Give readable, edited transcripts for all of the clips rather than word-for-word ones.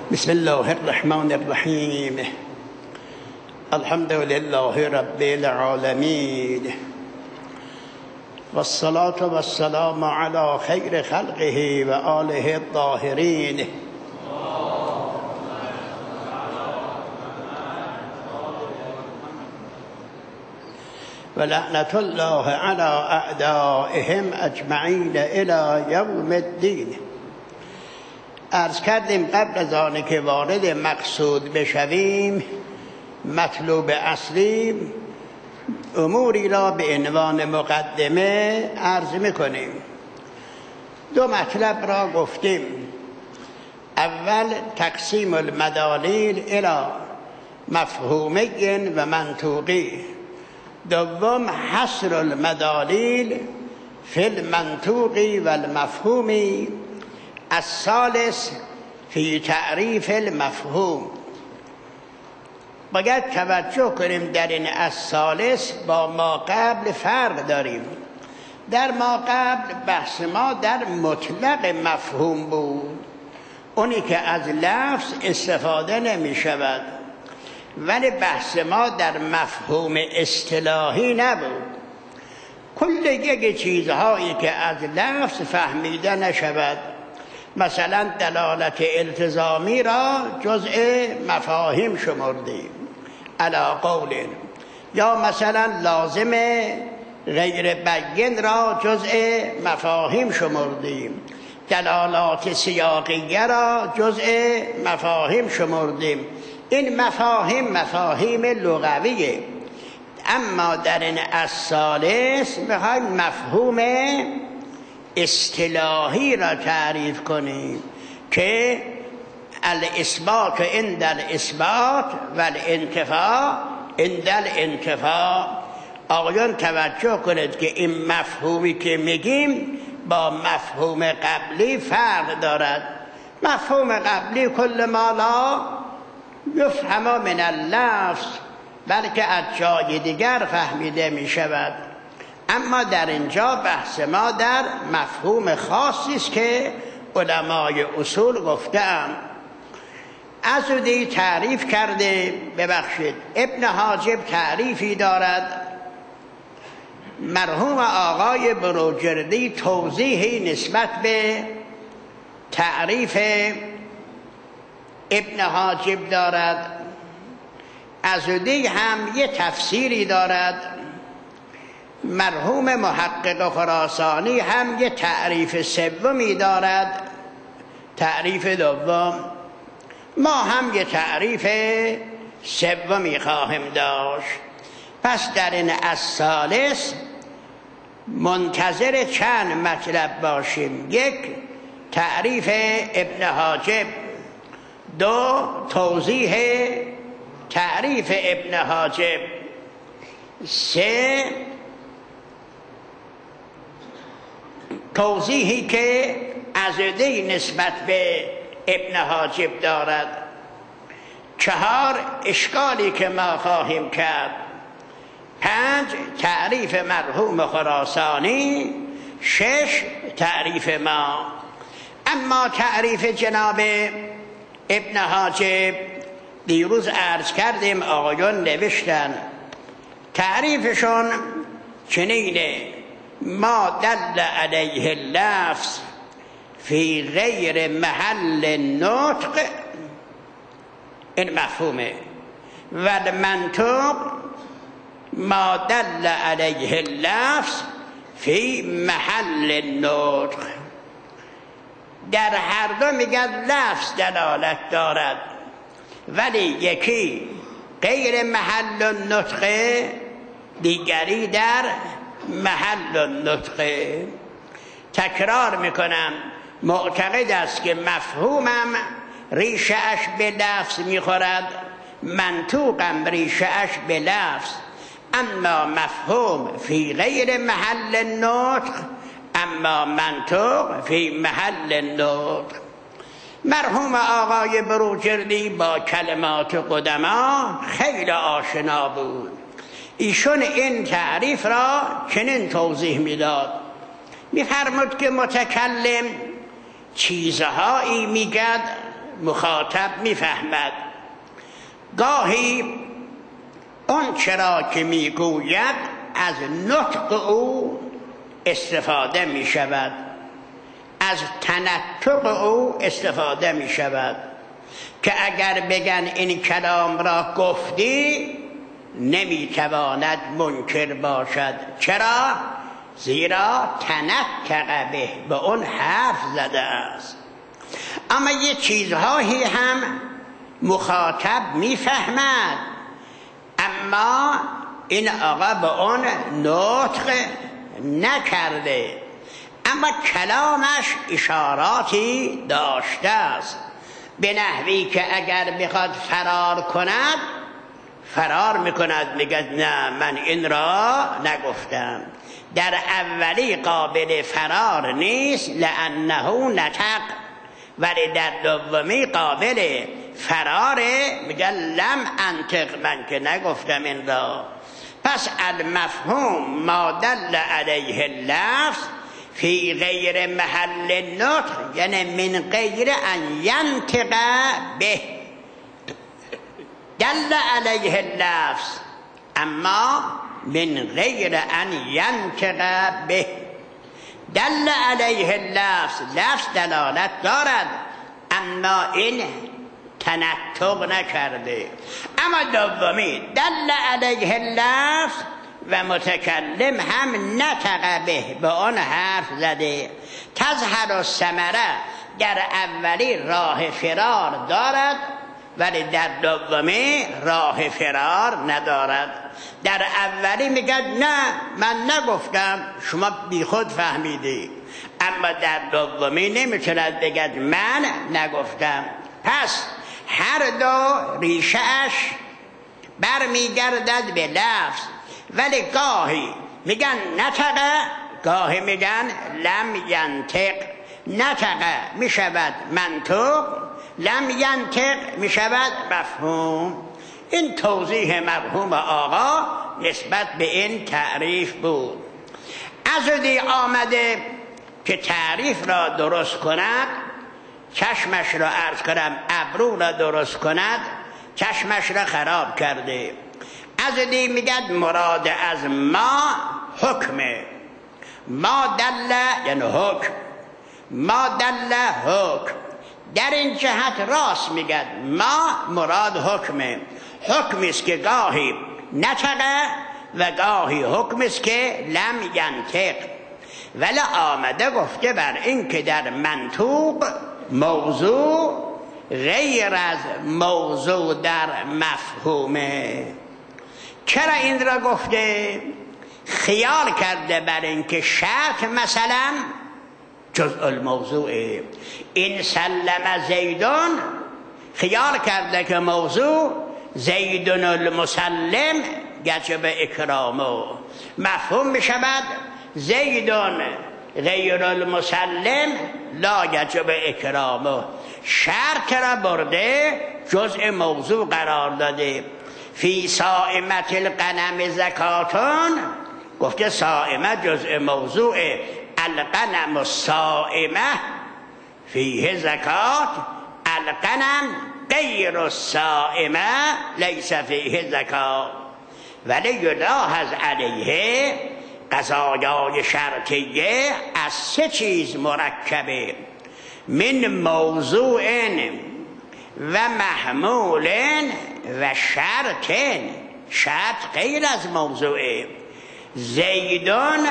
بسم الله الرحمن الرحیم. الحمد لله رب العالمین والصلاة والسلام على خیر خلقه و آله الطاهرین. و لعنت الله علی اعدائهم اجمعین الی یوم الدین. عرض کردیم قبل از آنه که وارد مقصود بشویم، مطلوب اصلی اموری را به عنوان مقدمه عرض میکنیم. دو مطلب را گفتیم. اول تقسیم المدالل الی مفهومی و منطوقی. دوم حصر المدالل فی المنطوقی و المفهومی. الثالث فی تعریف المفهوم. باید توجه کنیم در این الثالث با ما قبل فرق داریم. در ما قبل بحث ما در مطلق مفهوم بود، اونی که از لفظ استفاده نمی شود، ولی بحث ما در مفهوم اصطلاحی نبود. کل یک چیزهایی که از لفظ فهمیده نشود، مثلا دلالت التزامی را جزء مفاهیم شمردیم علی قول، یا مثلا لازم غیر بین را جزء مفاهیم شمردیم، دلالات سیاقیه را جزء مفاهیم شمردیم. این مفاهیم لغویه. اما در این الثالث میخوایم مفهوم اصطلاحی را تعریف کنیم که الاثبات عند الاثبات و الانتفاء عند الانتفاء. آقایان توجه کنید که این مفهومی که میگیم با مفهوم قبلی فرق دارد. مفهوم قبلی کل ما لا یفهم من اللفظ، بلکه از جای دیگر فهمیده می شود. اما در اینجا بحث ما در مفهوم خاصی است که علمای اصول گفته‌اند. ازودی تعریف کرده، ببخشید ابن حاجب تعریفی دارد، مرحوم آقای بروجردی توضیحی نسبت به تعریف ابن حاجب دارد. ازودی هم یه تفسیری دارد. مرحوم محقق خراسانی هم یه تعریف سومی دارد، تعریف دوم. ما هم یه تعریف سومی خواهیم داشت. پس در این الثالث منتظر چند مطلب باشیم. یک، تعریف ابن حاجب. دو، توضیح تعریف ابن حاجب. سه، توضیحی که ازدی نسبت به ابن حاجب دارد. چهار، اشکالی که ما خواهیم کرد. پنج، تعریف مرحوم خراسانی. شش، تعریف ما. اما تعریف جناب ابن حاجب دیروز عرض کردیم، آقایان نوشتن تعریفشون چنینه: ما دل علیه اللفظ فی غیر محل نطق، این مفهومه، و المنطق ما دل علیه اللفظ فی محل نطق. در هر دو میگن لفظ دلالت دارد، ولی یکی غیر محل النطق، دیگری در محل النطق. تکرار میکنم، معتقد است که مفهومم ریشه اش به لفظ میخورد، منطوقم ریشه اش به لفظ، اما مفهوم فی غیر محل النطق، اما منطوق فی محل النطق. مرحوم آقای بروجردی با کلمات قدما خیلی آشنا بود. ایشون این تعریف را چنین توضیح میداد. میفرمود که متکلم چیزهایی میگد مخاطب میفهمد. گاهی اون چرا که میگوید از نطق او استفاده می شود، از تنطق او استفاده می شود که اگر بگن این کلام را گفتی نمیتواند منکر باشد. چرا؟ زیرا تنطق به اون حرف زده است. اما یه چیزهایی هم مخاطب میفهمد، اما این آقا به اون نطق نکرده، اما کلامش اشاراتی داشته است، به نحوی که اگر بخواد فرار کند فرار میکند، میگه نه من این را نگفتم. در اولی قابل فرار نیست لانه نطق، ولی در دومی قابل فراره، میگه لم انطق، من که نگفتم این را. پس المفهوم ما دل علیه اللفظ فی غیر محل نطق، یعنی من غیر ان ینطق به، دل علیه اللفظ اما من غیر ان ینطق به. دل علیه اللفظ، لفظ دلالت دارد اما این تنطق نکرده. اما دومی دل علیه اللفظ و متکلم هم نطق به آن حرف زده. تظهر الثمره، در اولی راه فرار دارد ولی در دومی راه فرار ندارد. در اولی میگه نه من نگفتم، شما بی خود فهمیدی، اما در دومی نمیتوند بگد من نگفتم. پس هر دو ریشه‌اش برمیگردد به لفظ، ولی گاهی میگن نطق، گاهی میگن لم ینطق. نطق میشود منطق، لم ینطق میشود مفهوم. این توضیح مرحوم آقا نسبت به این تعریف بود. عضدی آمده که تعریف را درست کند، چشمش را عرض کنم ابرو را درست کند، چشمش را خراب کرده. عضدی میگد مراد از ما حکمه، ما دل یعنی حکم، ما دل حکم. در این جهت راست میگد، ما مراد حکمه، حکمی است که گاهی نطقه و گاهی حکمی است که لم ینطق. ولی آمده گفته بر این که در منطوق موضوع غیر از موضوع در مفهومه. چرا این را گفته؟ خیال کرده بر این که شرط مثلا جزء الموضوعه. این سلم زیدون، خیال کرده که موضوع زیدون المسلم یجب اکرامه، مفهوم می شود زیدون غیر المسلم لا یجب اکرامه. شرط را برده جزء موضوع قرار داده. فی صائمت الغنم زکاتون، گفته صائمه جزء موضوع، الغنم الصائمه فیه زکات، الغنم غیر الصائمه لیس فیه زکات. ولی یلاحظ علیه قضایای شرطیه از سه چیز مرکبه، من موضوع و محمول و شرط. شرط غیر از موضوعه. زیدون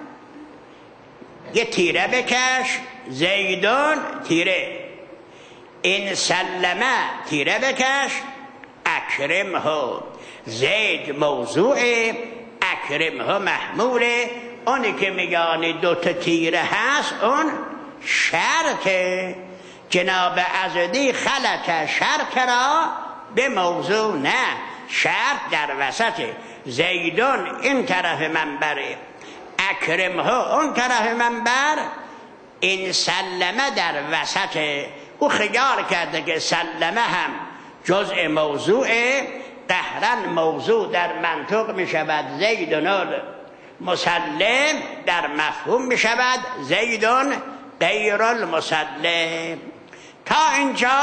یه تیره بکش، زیدون تیره، این سلمه تیره بکش، اکرمه. زید موضوعه، اکرمه محموله. اونی که میگانی دوتا تیره هست اون شرطه. جناب عضدی خلط شرط را به موضوع، نه، شرط در وسطه. زیدون این طرف منبره، اکرمه اون طرف منبر، این سلمه در وسطه. او خیال کرده که سلمه هم جزء موضوعه، قهرن موضوع در منطق می شود زیدون مسلم، در مفهوم می شود زیدون غیر المسلم. تا اینجا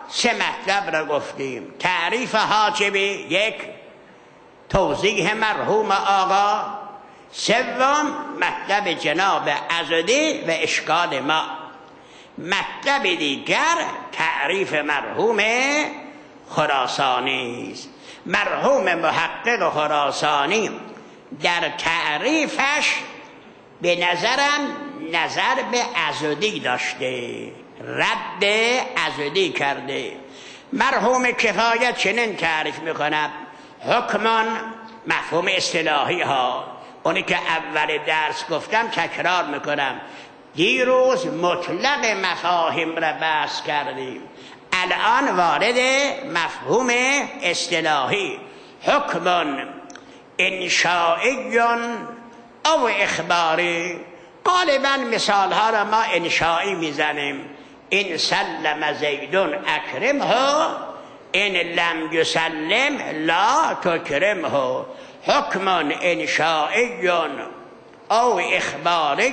سه مطلب را گفتیم. تعریف حاجبی، یک توضیح مرحوم آقا، سوم مطلب جناب عضدی و اشکال ما. مطلب دیگر تعریف مرحوم خراسانی است. مرحوم محقق خراسانی در تعریفش به نظرم نظر به عضدی داشته، رد عضدی کرده. مرحوم کفایت چنین تعریف میکند: حکمان، مفهوم اصطلاحی ها، اونی که اول درس گفتم تکرار میکنم، دیروز مطلق مفاهیم را بحث کردیم، الان وارد مفهوم اصطلاحی. حکمان انشائی او اخباری، غالبا مثال ها را ما انشائی میزنیم. این سلم زیدون اکرمه، این لم یسلم لا تکرمه. حکمان انشائی او اخباری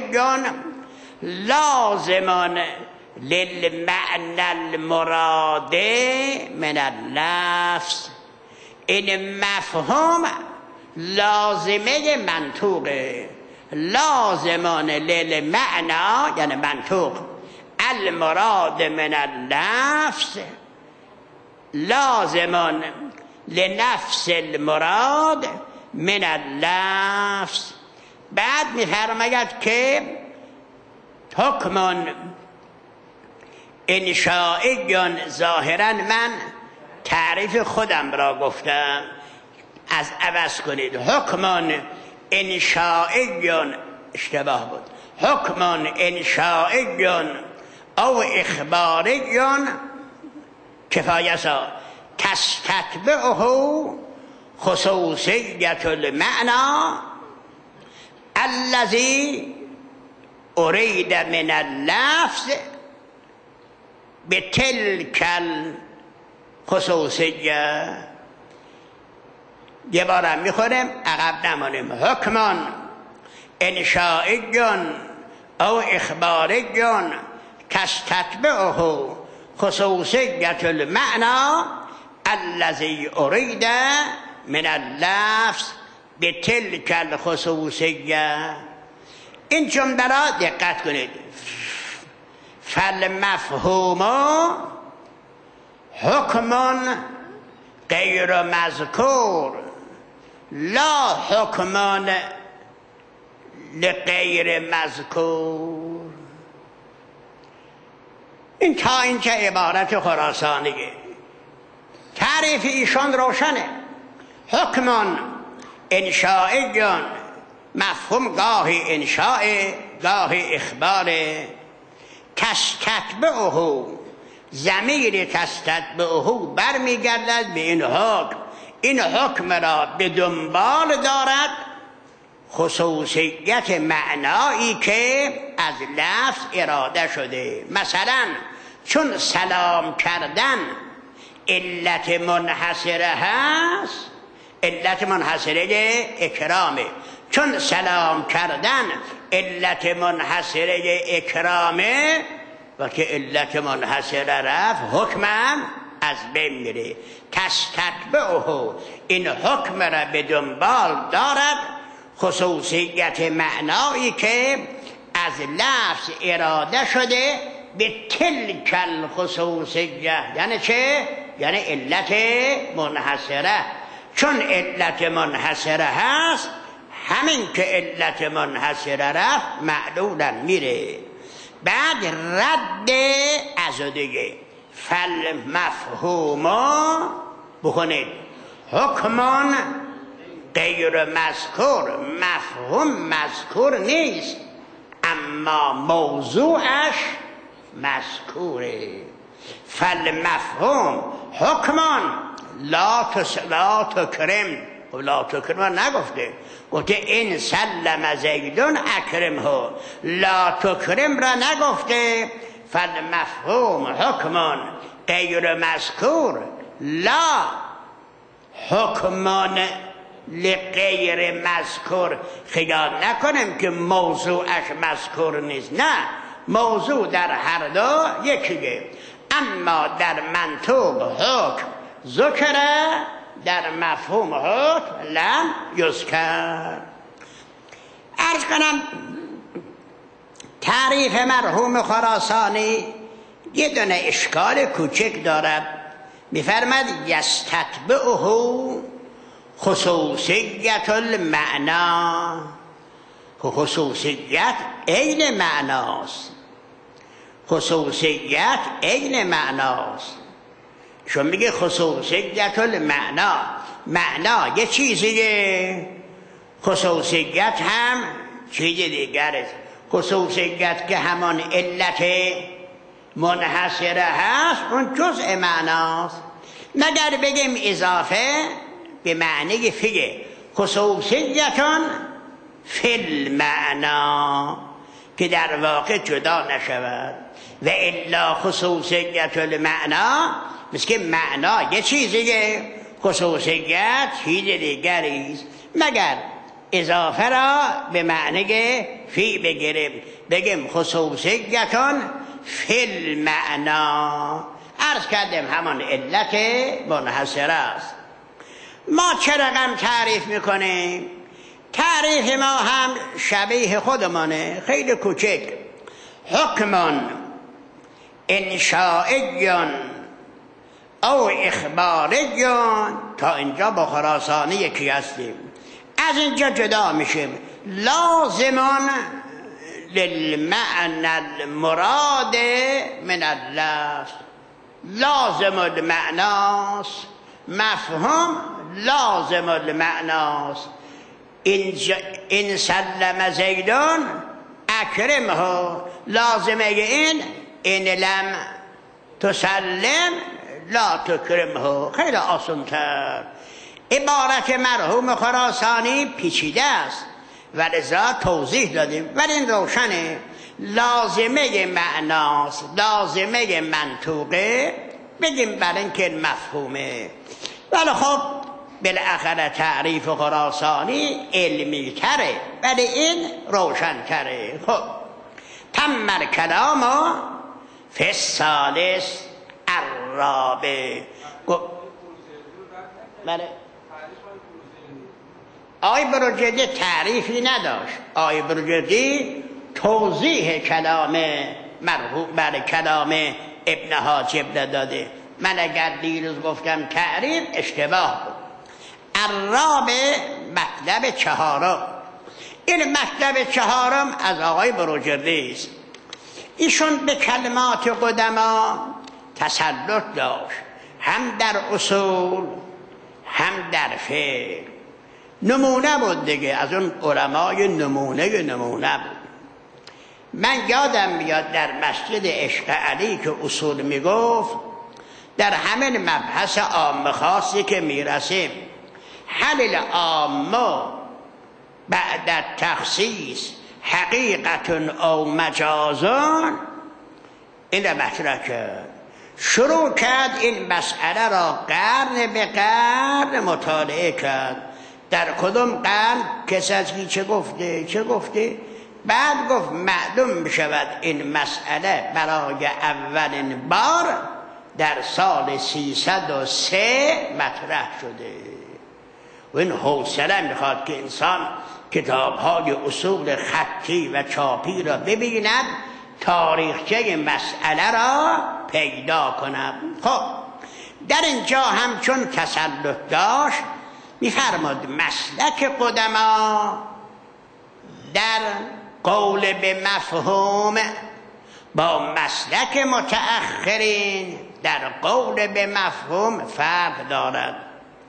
لازمان للمعنى المراد من اللفظ. این مفهوم لازمه منطوقه، لازمان للمعنى یعنی منطوق، المراد من اللفظ لازمان لنفس المراد من اللفظ. بعد می‌فرماید که حکمان انشائی، ظاهرا من تعریف خودم را گفتم، از عوض کنید. حکمان انشائی، اشتباه بود، حکمان انشائی او اخباری کفایسا تستتبعه خصوصیت المعنی الذی ارید من اللفظ بتلک الخصوصیه. یه بارم میخوریم عقب نمانیم. حکمان انشائی او اخباری تستتبعه خصوصیت المعنی الذی ارید من اللفظ بتلک الخصوصیه. این جمله را دقت کنید. فالمفهوم حکمان غیر مذکور لا حکمان لغیر مذکور. این تا اینجا عبارت خراسانیه. تعریف ایشان روشنه. حکمان انشائی، مفهوم گاهی انشاء گاهی اخبار. تستتبعه، ضمیر تستتبعه برمیگردد به این حکم. این حکم را به دنبال دارد خصوصیت معنایی که از لفظ اراده شده. مثلا چون سلام کردن علت منحصره هست، علت منحصره اکرامه، چون سلام کردن علت منحصره اکرامه، و که علت منحصره رفت حکمم از بین میره. تستتبعه، این حکم را به دنبال دارد خصوصیت معنایی که از لفظ اراده شده به تلک الخصوصیه. یعنی چه؟ یعنی علت منحصره. چون علت منحصره هست، همین که علت منحصره رفت معلولا میره. بعد رد عضدیه. فالمفهوم بخونید حکمان غیر مذکور، مفهوم مذکور نیست اما موضوعش مذکوره. فالمفهوم حکمان لا تکرم، لا تکرم نگفته، گفته این سلم زیدون اکرمه، لا تکرم را نگفته. فالمفهوم حکمان غیر مذکور لا حکمان لغیر مذکور. خیال نکنیم که موضوعش مذکور نیست، نه، موضوع در هر دو یکیه. اما در منطوق حکم ذکره، در مفهوم حکم لم یذکر. عرض کنم تعریف مرحوم خراسانی یه دونه اشکال کوچک دارد. میفرماد یستتبعه خصوصیت المعنا. خصوصیت عین معناست، خصوصیت عین معناست. چون میگه خصوصیت المعنا، معنا یه چیزیه، خصوصیت هم چیز دیگره. خصوصیت که همان علت منحصره هست، اون جزء معناست. مگر بگیم اضافه به معنی فیه خصوصیتون فی المعنا، که در واقع جدا نشود. و الا خصوصیت المعنا مثل که معنا یه چیزیه، خصوصیت چیز دیگریست. مگر اضافه را به معنی فی بگیریم، بگیم خصوصیتون فی المعنا. عرض کردیم همان علت منحصره است. ما چه رقم تعریف میکنیم؟ تعریف ما هم شبیه خودمانه، خیلی کوچک. حکمون انشائیون او اخباریون، تا اینجا با خراسانی یکی هستیم. از اینجا جدا میشیم. لازمون للمعنى المراد من اللفظ، لازم المعناست. مفهوم لازم المعناست. این سلم زیدون اکرمه، لازمه این لم تسلم لا تکرمه. خیلی آسان‌تر. عبارت مرحوم خراسانی پیچیده است و لذا توضیح دادیم، ولی این روشنه. لازمه معناست، لازمه منطوقه، بگیم برای اینکه مفهومه. ولی خب بالاخره تعریف خراسانی علمی تره، ولی این روشن تره. خب تم الکلام فی الثالث الرابع. بله، آقای بروجردی تعریفی نداشت. آقای بروجردی توضیح کلام مرحوم بر کلام ابن حاجب داده. من اگر دیروز گفتم تعریف اشتباه بود. الرابع مطلب چهارم. این مطلب چهارم از آقای بروجردی است. ایشون به کلمات قدما تسلط داشت، هم در اصول هم در فقه. نمونه بود دیگه، از اون علمای نمونه بود. من یادم میاد در مسجد عشق علی که اصول میگفت، در همین مبحث عام خاصی که میرسیم، هل العام بعد تخصیص حقیقت او مجازان، این مطرح کرد. شروع کرد این مسئله را قرن به قرن مطالعه کرد. در کدام قرن کس از کی چه گفته. بعد گفت معلوم میشود این مسئله برای اولین بار در سال 303 مطرح شده. و این حوصله میخواد که انسان کتاب‌های اصول خطی و چاپی را ببیند، تاریخچه مسئله را پیدا کند. خب در اینجا هم چون تسلط داشت، میفرماد مسلک قدما در قول به مفهوم با مسلک متأخرین در قول به مفهوم فرق دارد.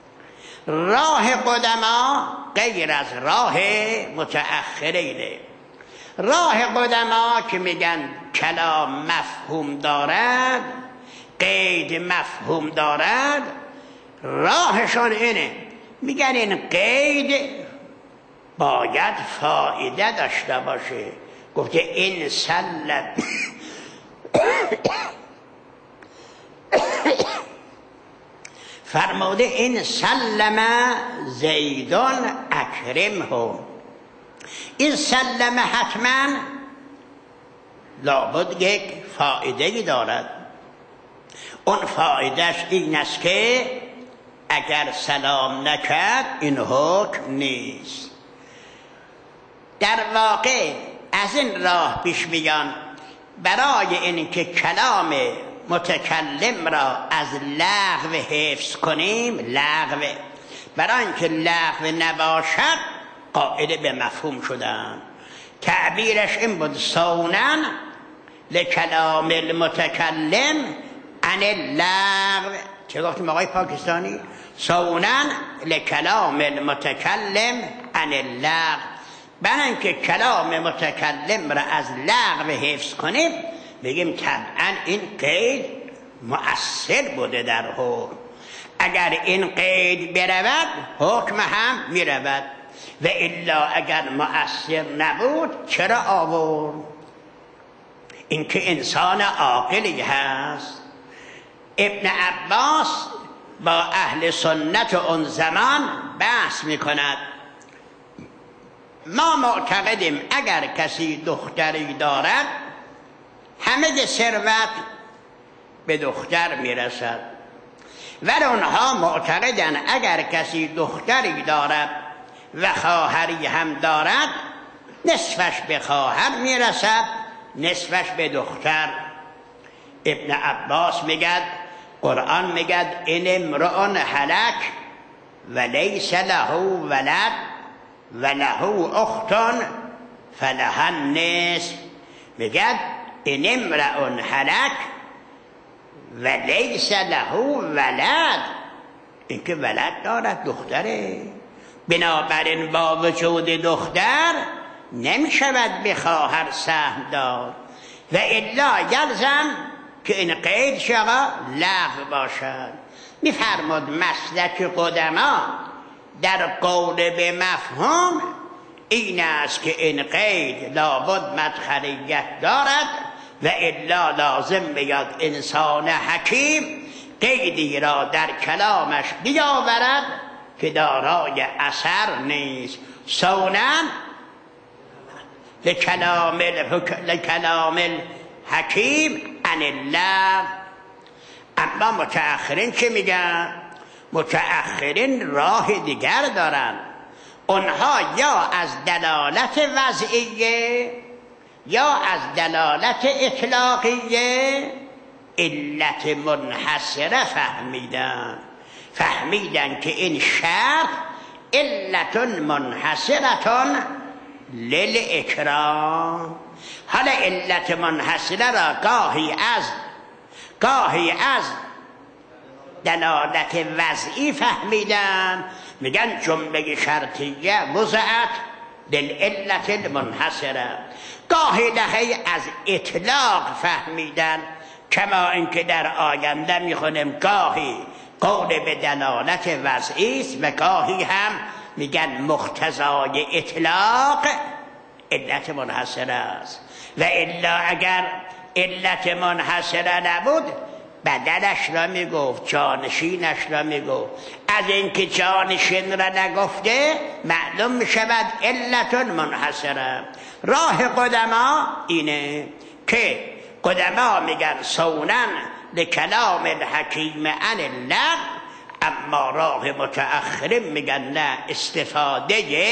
راه قدما غیر از راه متأخرینه. راه قدما که میگن کلام مفهوم دارد، قید مفهوم دارد، راهشون اینه، میگن این قید باید فایده داشته باشه. گفته این سلم فرموده این سلم زیدان اکرمه. این سلم حتما لابد یک فایده‌ای دارد. اون فایدهش این است که اگر سلام نکرد این حکم نیست. در واقع از این راه پیش میان برای اینکه کلام متکلم را از لغو حفظ کنیم، لغو برای اینکه لغو نباشد قاعده به مفهوم شدن. تعبیرش این بود صونن لکلام المتکلم عن اللغو. چه گفتیم آقای پاکستانی؟ صونن لکلام المتکلم عن اللغو. برای اینکه کلام متکلم را از لغو حفظ کنیم بگیم طبعا این قید مؤثر بوده در حکم. اگر این قید برود حکم هم میرود و الا اگر مؤثر نبود چرا آورد؟ اینکه انسان عاقلی هست. ابن عباس با اهل سنت اون زمان بحث میکند. ما معتقدیم اگر کسی دختری دارد همه ثروت به دختر میرسد، ولی اونها معتقدن اگر کسی دختری دارد و خواهری هم دارد نصفش به خواهر میرسد نصفش به دختر. ابن عباس میگد قرآن میگد این امرؤ هلک و لیس له ولد و له اخت فلها النصف. میگد این امرؤ هلک و لیس له ولد، این که ولد دارد دختره، بنابراین با وجود دختر نمیشود به خواهر سهم داد و الا یلزم که این قید شما لغو باشد. میفرمود مسلک قدما در قول به مفهوم این است که این قید لابد مدخلیت دارد و الا لازم بیاد انسان حکیم قیدی را در کلامش بیاورد که دارای اثر نیست. صونن لکلام الحکیم عن اللغو. اما متأخرین چه میگن؟ متأخرین راه دیگر دارن. اونها یا از دلالت وضعیه یا از دلالت اطلاقیه علت منحصره فهمیدن که این شرط علت منحصره للاکرام. حالا علت منحصره را گاهی از دلالت وضعی فهمیدن، میگن جمله شرطیه وضعت للعلت المنحصره. گاهی دهی از اطلاق فهمیدن، کما اینکه در آینده میخونیم گاهی قول به دلالت وضعی است و گاهی هم میگن مقتضای اطلاق علت منحصره است. و الا اگر علت منحصره نبود بدلش را میگفت، جانشینش را میگفت. از اینکه جانشین را نگفته معلوم میشود علت منحصره. راه قدما اینه که قدما میگن صونن لکلام الحکیم عن اللغو، اما راه متأخرین میگن نه، استفاده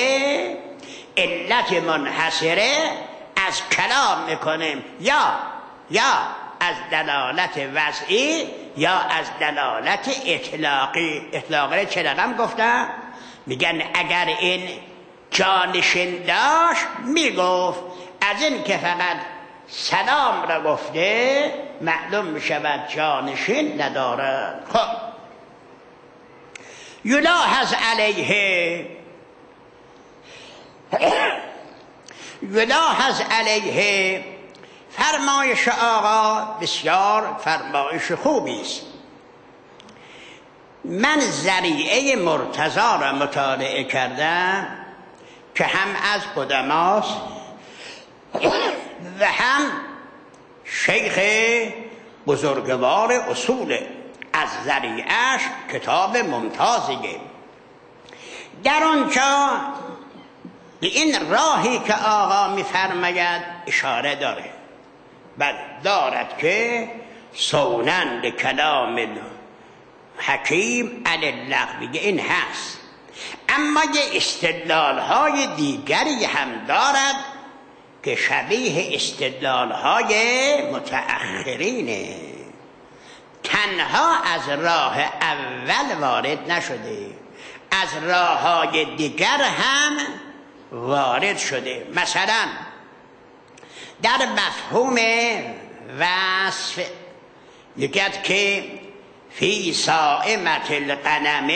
علت منحصره از کلام میکنیم یا از دلالت وضعی یا از دلالت اطلاقی. اطلاقی چه رقم گفتم؟ میگن اگر این جانشین داشت میگفت، از این که فقط سلام را گفته معلوم میشود جانشین ندارد. خب یلاحظ علیه فرمایش آقا بسیار فرمایش خوبی است. من ذریعه مرتضی را مطالعه کردم که هم از قدماست و هم شیخ بزرگوار اصول، از ذریعهش کتاب ممتازیه. در آنجا به این راهی که آقا میفرماید اشاره داره، بل دارد که صونن کلام حکیم عن اللغو، این هست. اما یه استدلال های دیگری هم دارد که شبیه استدلال های متأخرینه، تنها از راه اول وارد نشده، از راه های دیگر هم وارد شده. مثلا در مفهوم وصف میگد که فی صائمة الغنم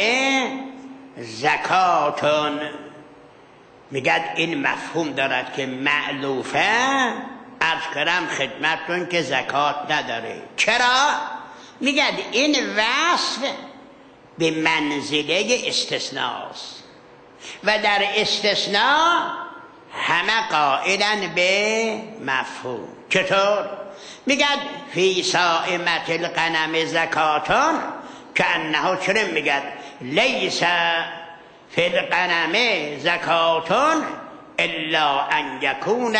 زکاتون، میگد این مفهوم دارد که مألوفه عرض کردم خدمتتون که زکات نداره. چرا؟ میگد این وصف به منزله استثناست و در استثناء همه قائلن به مفهوم. چطور؟ میگد فی صائمة الغنم زکاتون که انه، چرا میگد لیس فی الغنم زکاتون الا ان یکون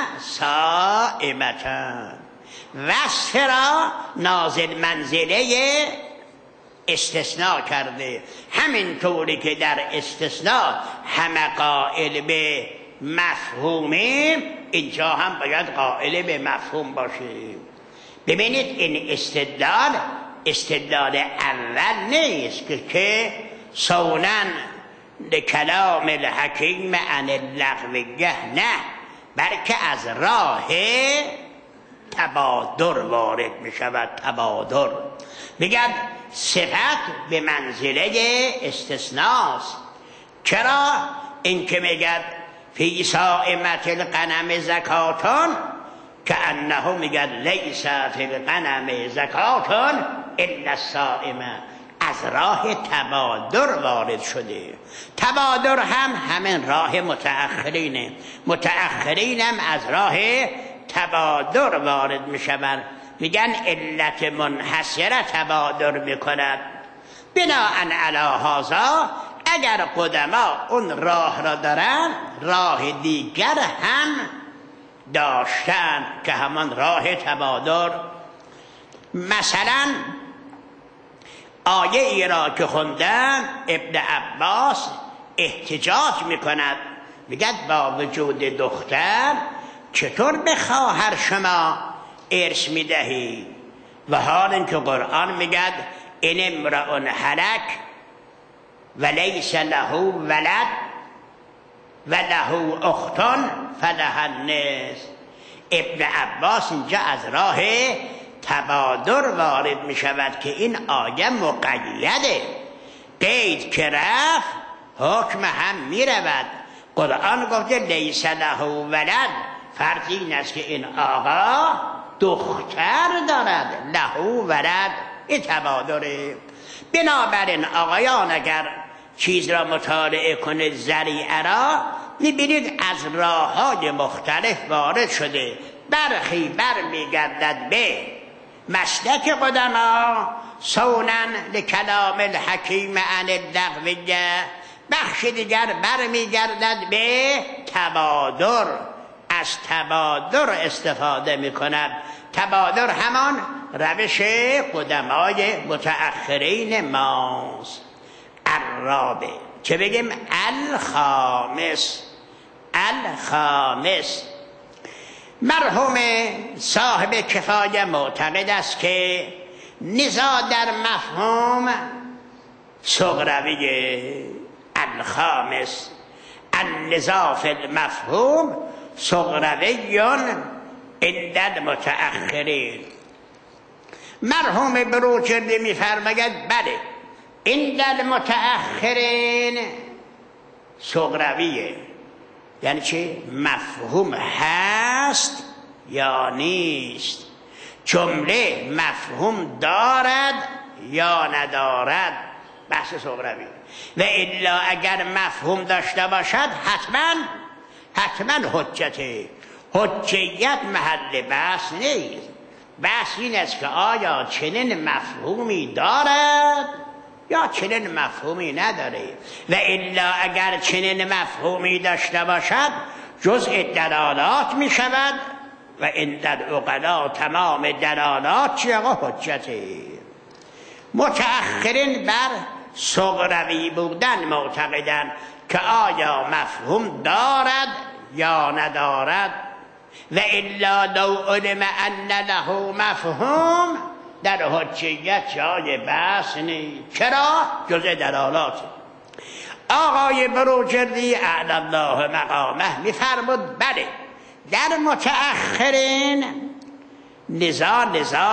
صائمة، وصف را نازل منزله استثناء کرده. همینطوری که در استثناء همه قائل به مفهومیم، اینجا هم باید قائل به مفهوم باشیم. ببینید این استدلال اول نیست که صونن کلام الحکیم عن اللغو، نه، بلکه از راه تبادر وارد می شود. تبادر میگن صفت به منزله استثناست. چرا؟ این که میگد فی صائمة الغنم زکاتون که انه، میگد لیس فی الغنم زکاتون الا الصائمة، از راه تبادر وارد شده. تبادر هم همین راه متأخرینه، متأخرینم از راه تبادر وارد میشوند. میگن علت منحصره تبادر میکند. بناء علی هذا اگر قدما اون راه را دارن، راه دیگر هم داشتن که همان راه تبادر. مثلا آیه ای را که خوندن ابن عباس احتجاج میکند، میگد با وجود دختر چطور به خواهر شما ارث میدهی؟ و حال اینکه قرآن میگد این امرأ هلک و لیس له ولد و له اخت فلها النصف. ابن عباس اینجا از راه تبادر وارد می شود که این آیه مقیده، قید که رفت حکم هم می رود. قرآن گفته لیس له ولد، فرض این است که این آقا دختر دارد، له ولد، این تبادره. بنابراین آقایان اگر چیز را مطالعه کنید، ذریعه را میبینید از راه‌های مختلف وارد شده. برخی برمیگردد به مسلک قدما صونن لکلام الحکیم عن اللغو، بخش دیگر برمیگردد به تبادر، از تبادر استفاده میکند. تبادر همان روش قدمای متأخرین ماست. الرابع، چه بگیم؟ الخامس مرحوم صاحب کفایه معتقد است که نزاع در مفهوم صغرویه. الخامس النزاع فی المفهوم صغروی عند المتأخرین. مرحوم بروجردی میفرماید بله، عند المتأخرین صغرویه. یعنی چه؟ مفهوم هست یا نیست، جمله مفهوم دارد یا ندارد، بحث صغروی. و الا اگر مفهوم داشته باشد حتما حجیت محل بحث نیست. بحث این است که آیا چنین مفهومی دارد یا چنین مفهومی نداره. و الا اگر چنین مفهومی داشته باشد جزء دلالات می شود و این در عقلا تمام دلالات چی آقا؟ حجته. متأخرین بر صغروی بودن معتقدن که آیا مفهوم دارد یا ندارد، و الا لو علم ان له مفهوم در حجیت جای بحث نیست. چرا؟ جزء دلالات. آقای بروجردی اعلی الله مقامه میفرمود بله در متأخرین نزاع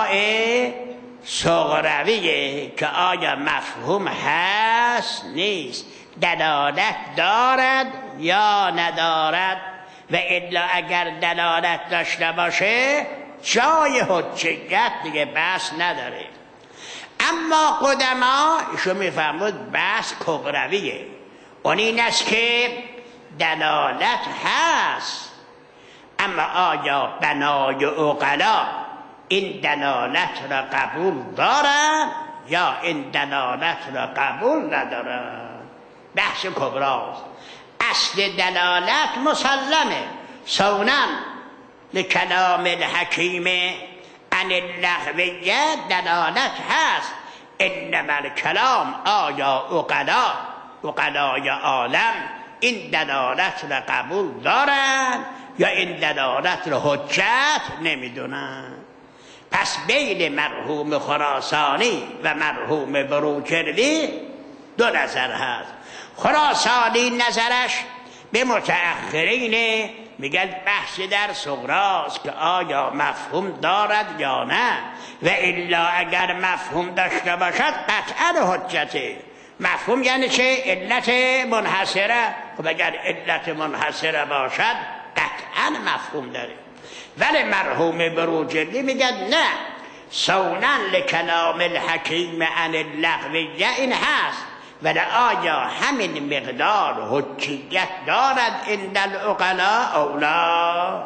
صغرویه که آیا مفهوم هست نیست، دلالت دارد یا ندارد، و الا اگر دلالت داشته باشه جای حجیت دیگه بحث نداره. اما قدما ایشون میفهمود بحث کغرویه، اون این است که دلالت هست، اما آیا بنای عقلا این دلالت را قبول دارن یا این دلالت را قبول ندارن؟ بحث کبراست. اصل دلالت مسلمه، صونا لکلام الحکیم عن اللغویه دلالت هست، انما الکلام آیا عقلای عالم این دلالت را قبول دارن یا این دلالت را حجت نمیدونن؟ پس بین مرحوم خراسانی و مرحوم بروجردی دو نظر هست. خراسانی نظرش به متأخرین میگن بحث در صغراست که آیا مفهوم دارد یا نه، و الا اگر مفهوم داشته باشد قطعا حجته. مفهوم یعنی چه؟ علت منحصره. خب اگر علت منحصره باشد قطعا مفهوم داره. ولی مرحوم بروجردی میگن نه، صونا لکلام الحکیم عن اللغویه این هست، ولی آیا همین مقدار حجیت دارد عند العقلاء او لا؟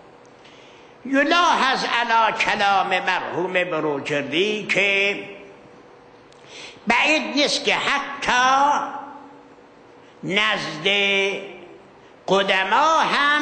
یلاحظ علی کلام مرحوم بروجردی که بعید نیست که حتی نزد قدما هم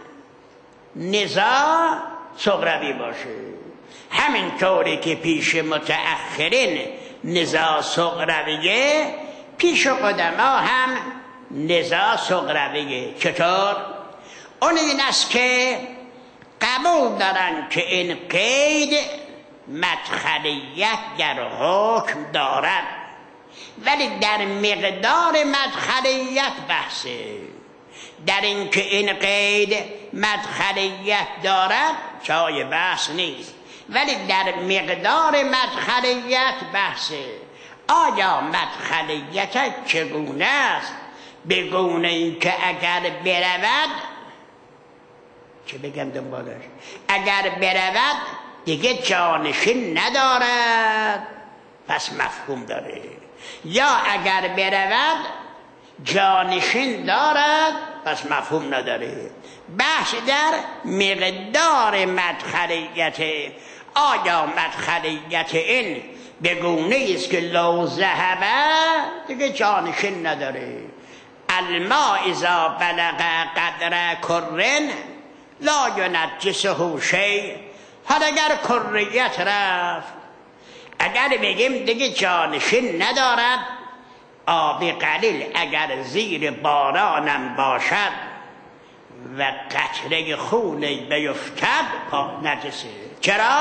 نزاع صغروی باشه، همینطوری که پیش متأخرین نزاع صغرویه پیش قدما هم نزاع صغرویه. چطور؟ اون این است که قبول دارن که این قید مدخلیت در حکم دارد، ولی در مقدار مدخلیت بحثه. در این که این قید مدخلیت دارد جای بحث نیست، ولی در مقدار مدخلیت بحثه. آیا مدخلیت چگونه است؟ به گونه ای که اگر برود، چه بگم دنبالش، اگر برود دیگه جانشین ندارد پس مفهوم داره، یا اگر برود جانشین دارد پس مفهوم نداره. بحث در مقدار مدخلیت. آیا مدخلیت این به گونه است که لو ذهبه دیگه جانشین نداره. الماء اذا بلغ قدر کرن لا ینجسه شیء. حالا اگر کریت رفت، اگر بگیم دیگه جانشین ندارد، آب قلیل اگر زیر بارانم باشد و قطره خونی بیفتد پاک نجسه. چرا؟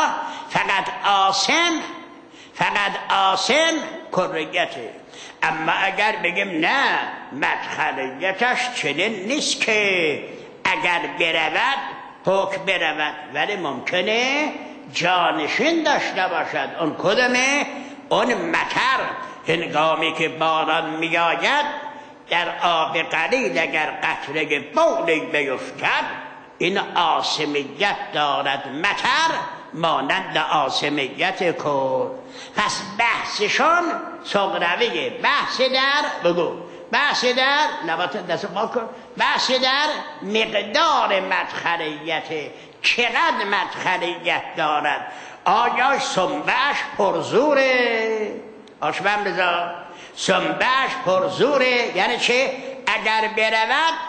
فقط آسم کریته. اما اگر بگیم نه مدخلیتش چنین نیست که اگر برود حکم برود، ولی ممکنه جانشین داشته باشد. اون کدامه؟ اون مطر، هنگامی که باران میآید در آب قلیل اگر قطره بولی بیفتد این آسمیت دارد. مطر مانند آسمیت کن. پس بحثشان صغرویه. بحث در بگو، بحث در نبات دست ما کن، بحث در مقدار مدخلیت. چقدر مدخلیت دارد؟ آیا سنبهش پرزوره؟ آشبم بذار. سنبهش پرزوره یعنی چه؟ اگر برود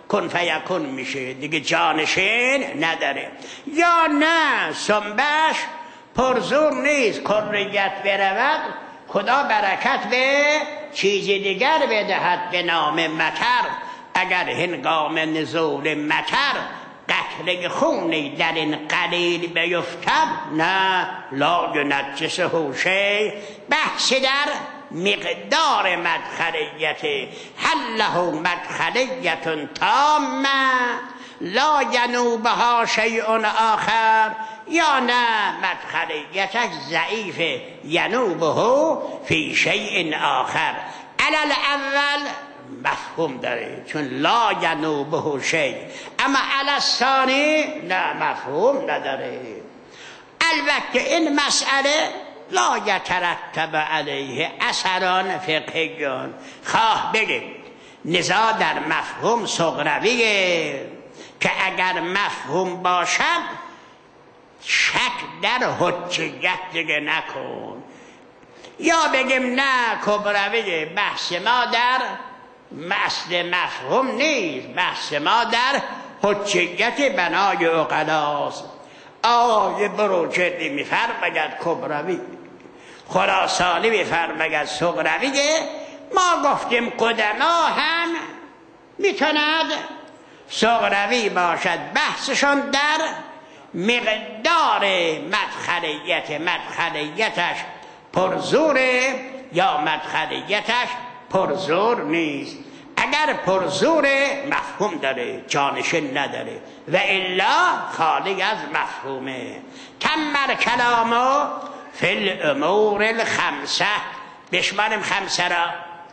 کن فیکون میشه دیگه، جانشین نداره. یا نه سنبش پرزور نیست، کریت برود خدا برکت به چیز دیگر بدهد به نام مطر. اگر هنگام نزول مطر قطره خونی در این قلیل بیفتد، نه لا ینجسه شیء. بحث در مقدار مدخلیت، هل له مدخلیت تامه لا ینوبها شیء آخر، یا نه مدخلیتش ضعیف ینوبه فی شیء آخر. علل اول مفهوم داره چون لا ینوبه شیء، اما علی الثانی نه مفهوم نداره. البته این مسئله لا یترتب علیه اثران فقهیون. خواه بگید نزاع در مفهوم صغرویه که اگر مفهوم باشد شک در حجیت دیگه نکن، یا بگیم نه کبرویه. بحث ما در اصل مفهوم نیست، بحث ما در حجیت بنای عقلاست. آقای بروجردی میفرماید کبروی، خراسانی میفرماید صغرویه. ما گفتیم قدما هم میتوند صغروی باشد، بحثشون در مقدار مدخلیتش پرزوره یا مدخلیتش پرزور نیست. اگر پرزوره مفهوم داره، جانشین نداره، و الا خالی از مفهومه. تم کلامو فی الامور الخمسه، بشماریم خمسه را.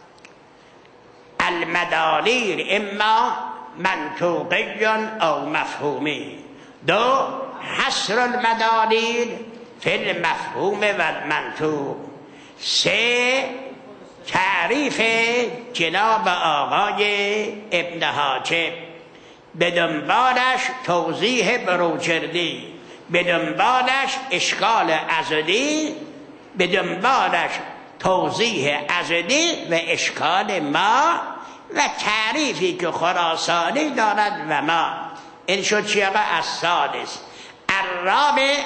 المدالیر اما منطوقی او مفهومی. دو حصر المدالیر فی المفهوم و المنطوق. سه تعریف جناب آقای ابن حاجب، به دنبالش توضیح بروجردی، به دنبالش اشکال عضدی، به دنبالش توضیح عضدی و اشکال ما و تعریفی که خراسانی دارد و ما. این شد چیه؟ السادس. الرابع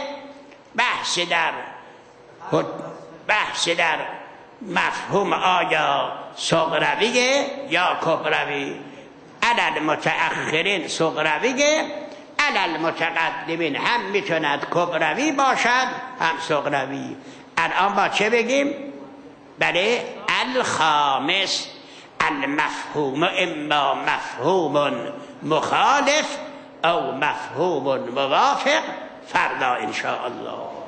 بحث در مفهوم آیا صغرویه یا کبروی. علل متأخرین صغرویه، علل متقدمین هم میتوند کبروی باشد هم صغروی. الان با چه بگیم؟ بله الخامس المفهوم اما مفهوم مخالف او مفهوم موافق. فردا ان شاء الله.